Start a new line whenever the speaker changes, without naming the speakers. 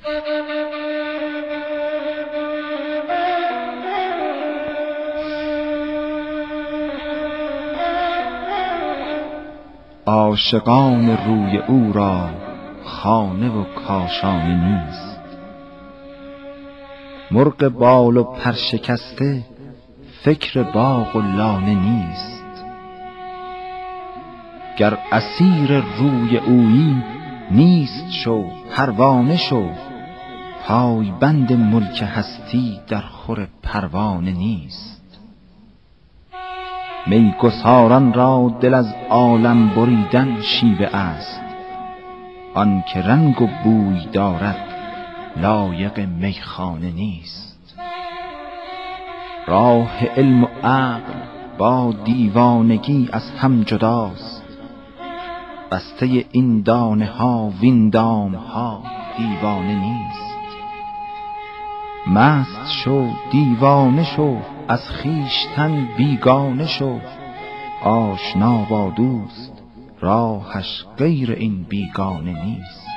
عاشقان روی او را خانه و کاشانه نیست. مرغ بال و پرشکسته فکر باغ و لانه نیست. گر اسیر روی اویی نیست شو پروانه شو. پای بند ملک هستی در خور پروانه نیست. می گساران را دل از عالم بریدن شیوه است. آن که رنگ و بوی دارد لایق میخانه نیست. راه علم و عقل با دیوانگی از هم جداست. بسته این دانه ها وین دام ها دیوانه نیست. مست شو دیوانه شو از خویشتن بیگانه شو. آشنا با دوست راهش غیر این بیگانه نیست.